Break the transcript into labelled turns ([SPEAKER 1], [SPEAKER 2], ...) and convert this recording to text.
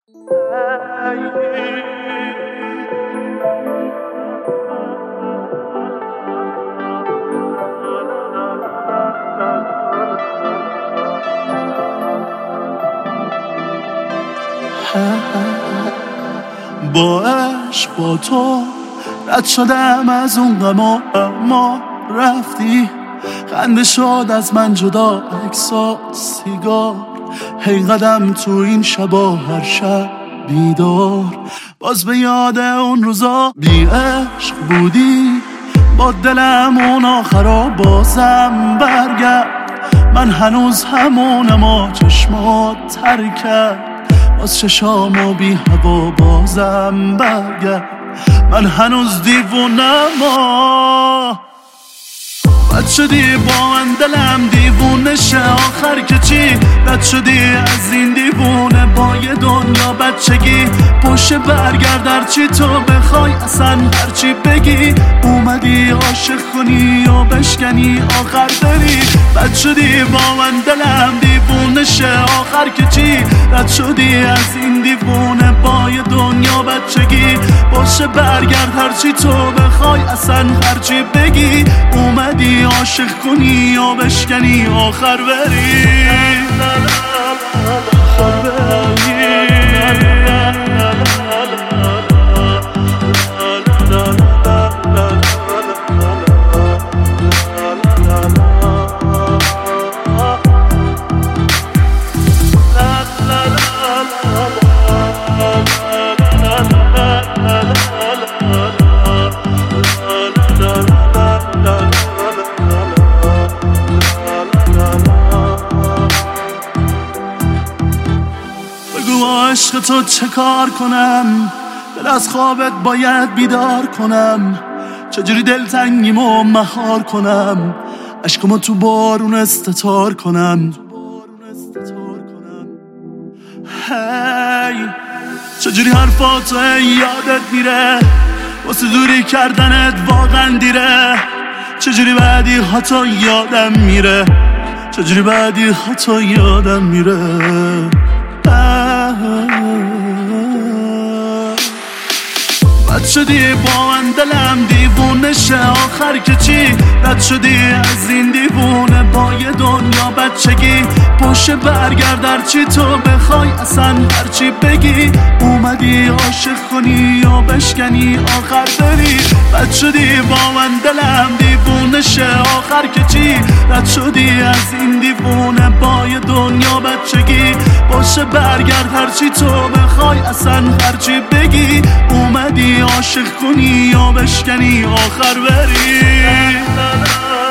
[SPEAKER 1] با عشق با تو رد شدم از اون غما، اما رفتی خنده شد از من جدا، عکسات سیگار هی قدم تو این شبا، هر شب بیدار باز به یاد اون روزا. بی عشق بودی با دلم اون آخرا، بازم برگرد من هنوز همونم، و چشمات تر کرد باز چشامو بی هوا، بازم برگرد من هنوز دیوونم. رد شدی با من دلم دیوونه شه، آخر که چی؟ رد شدی از این دیوونه با یه دنیا بچگی، پشت برگرد هرچی تو بخوای، اصلا هرچی بگی. اومدی عاشق کنی و بشکنی آخر بری. رد شدی با من دلم دیوونه شه، آخر که چی؟ رد شدی از این دیوونه با یه دنیا بچگی، پشت برگرد هرچی تو بخوای، اصلا هرچی بگی. اومدی عاشق کنی یا بشکنی آخر بری. عشق تو چه کار کنم؟ دل از خوابت باید بیدار کنم. چجوری دلتنگیمو مهار کنم؟ عشقمو تو بارون استتار کنم. هی چجوری حرفاتو یادت میره؟ واسه دوری کردنت واقعا دیره. چجوری بعدی هاتو یادم میره؟ چجوری بعدی هاتو یادم میره؟ رد شدی با من دلم دیوونه شه، آخر که چی؟ رد شدی از این دیوونه با یه دنیا بچگی، پشت برگرد هرچی تو بخوای، اصلا هرچی بگی. اومدی عاشق کنی یا بشکنی آخر بری. رد شدی با من دلم دیوونه شه، آخر که چی؟ رد شدی از این دیوونه با یه دنیا بچگی، پشت برگرد هرچی تو بخوای، اصلا هرچی بگی. اومدی عاشق کنی یا بشکنی آخر بری.